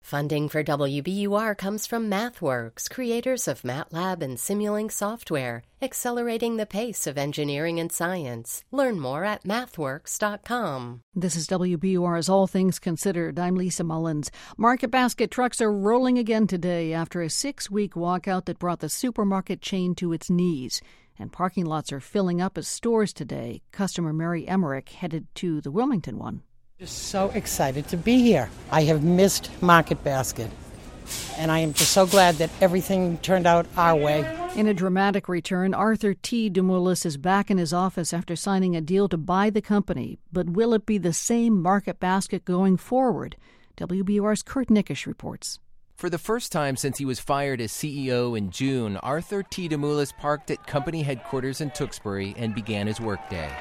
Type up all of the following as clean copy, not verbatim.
Funding for WBUR comes from MathWorks, creators of MATLAB and Simulink software, accelerating the pace of engineering and science. Learn more at mathworks.com. This is WBUR's All Things Considered. I'm Lisa Mullins. Market basket trucks are rolling again today after a 6-week walkout that brought the supermarket chain to its knees. And parking lots are filling up as stores today. Customer Mary Emmerich headed to the Wilmington one. Just so excited to be here. I have missed Market Basket, and I am just so glad that everything turned out our way. In a dramatic return, Arthur T. Demoulas is back in his office after signing a deal to buy the company. But will it be the same Market Basket going forward? WBUR's Kurt Nickisch reports. For the first time since he was fired as CEO in June, Arthur T. Demoulas parked at company headquarters in Tewksbury and began his workday.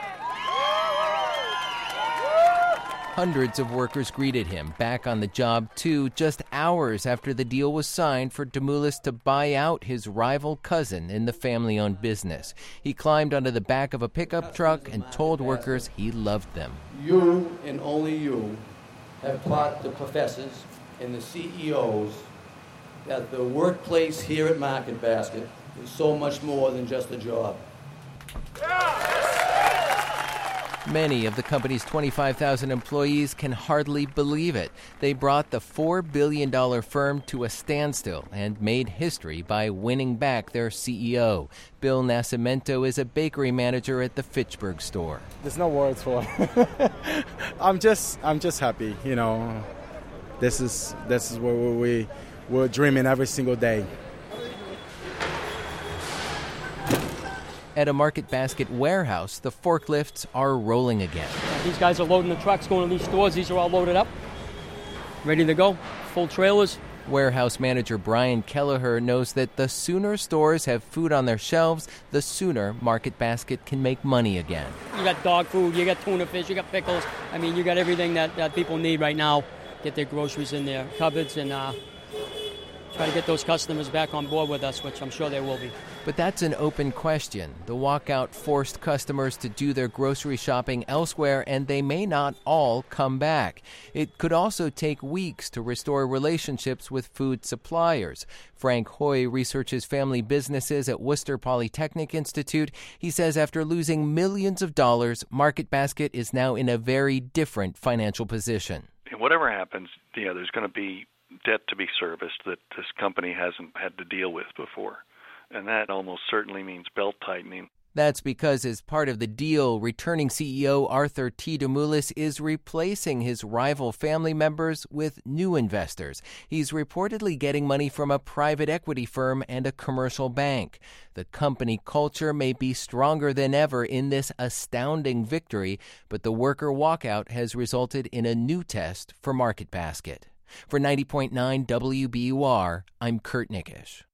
Hundreds of workers greeted him, back on the job too, just hours after the deal was signed for Demoulas to buy out his rival cousin in the family-owned business. He climbed onto the back of a pickup truck and told workers he loved them. You and only you have taught the professors and the CEOs that the workplace here at Market Basket is so much more than just a job. Many of the company's 25,000 employees can hardly believe it. They brought the $4 billion firm to a standstill and made history by winning back their CEO. Bill Nascimento is a bakery manager at the Fitchburg store. There's no words for it. I'm just happy, you know. This is what we're dreaming every single day. At a Market Basket warehouse, the forklifts are rolling again. These guys are loading the trucks, going to these stores. These are all loaded up, ready to go, full trailers. Warehouse manager Brian Kelleher knows that the sooner stores have food on their shelves, the sooner Market Basket can make money again. You got dog food, you got tuna fish, you got pickles. I mean, you got everything that people need right now. Get their groceries in their cupboards and try to get those customers back on board with us, which I'm sure they will be. But that's an open question. The walkout forced customers to do their grocery shopping elsewhere, and they may not all come back. It could also take weeks to restore relationships with food suppliers. Frank Hoy researches family businesses at Worcester Polytechnic Institute. He says after losing millions of dollars, Market Basket is now in a very different financial position. And whatever happens, there's going to be debt to be serviced that this company hasn't had to deal with before. And that almost certainly means belt-tightening. That's because as part of the deal, returning CEO Arthur T. Demoulas is replacing his rival family members with new investors. He's reportedly getting money from a private equity firm and a commercial bank. The company culture may be stronger than ever in this astounding victory, but the worker walkout has resulted in a new test for Market Basket. For 90.9 WBUR, I'm Kurt Nickisch.